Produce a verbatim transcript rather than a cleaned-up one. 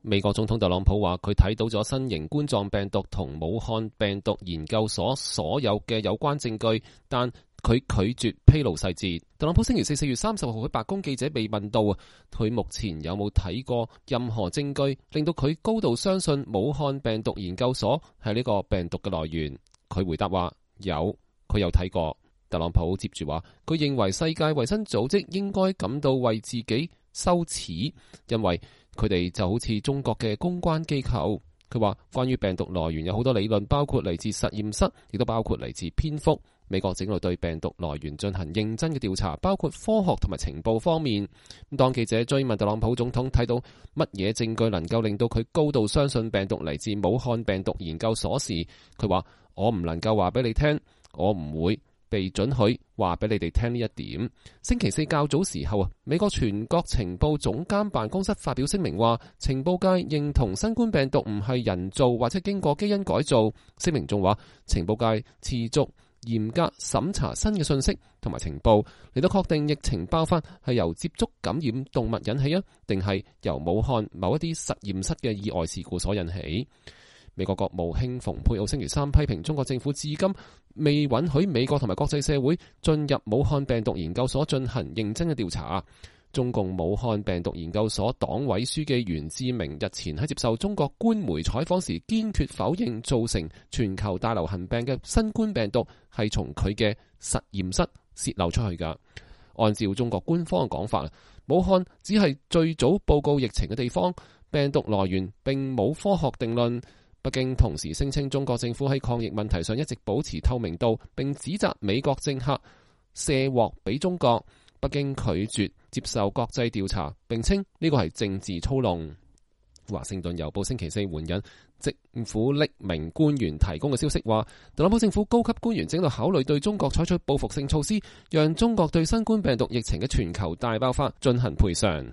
美國總統特朗普話佢睇到咗新型冠狀病毒同武漢病毒研究所所有嘅有關證據，但佢拒絕披露細節。特朗普星期四四月三十號喺白宮記者被問到啊，佢目前有冇睇過任何證據令到佢高度相信武漢病毒研究所係呢個病毒嘅來源？佢回答話有，佢有睇過。特朗普接住話，佢認為世界衛生組織應該感到為自己羞恥，因為佢哋就好似中國嘅公關機構。佢話關於病毒來源有好多理論，包括嚟自實驗室，亦都包括嚟自蝙蝠。美國正在對病毒來源進行認真嘅調查，包括科學同埋情報方面。當記者追問特朗普總統睇到乜嘢證據能夠令到佢高度相信病毒嚟自武漢病毒研究所時，佢話我唔能夠話俾你聽，我唔會被准許話俾你哋聽呢一點。星期四較早時候啊，美國全國情報總監辦公室發表聲明話，情報界認同新冠病毒唔係人造或者經過基因改造。聲明仲話，情報界持續嚴格審查新嘅信息同埋情報，嚟到確定疫情爆發係由接觸感染動物引起啊，定係由武漢某一啲實驗室嘅意外事故所引起。美國國務卿蓬佩奧星期三批評中國政府至今未允許美國同埋國際社會進入武漢病毒研究所進行認真嘅調查。中共武漢病毒研究所黨委書記袁志明日前喺接受中國官媒採訪時，堅決否認造成全球大流行病嘅新冠病毒係從佢嘅實驗室洩漏出去㗎。按照中國官方嘅講法，武漢只係最早報告疫情嘅地方，病毒來源並冇科學定論。北京同時聲稱中國政府喺抗疫問題上一直保持透明度，並指責美國政客卸鑊俾中國。北京拒絕接受國際調查，並稱呢個係政治操弄。華盛頓郵報星期四援引政府匿名官員提供嘅消息話，特朗普政府高級官員正在考慮對中國採取報復性措施，讓中國對新冠病毒疫情嘅全球大爆發進行賠償。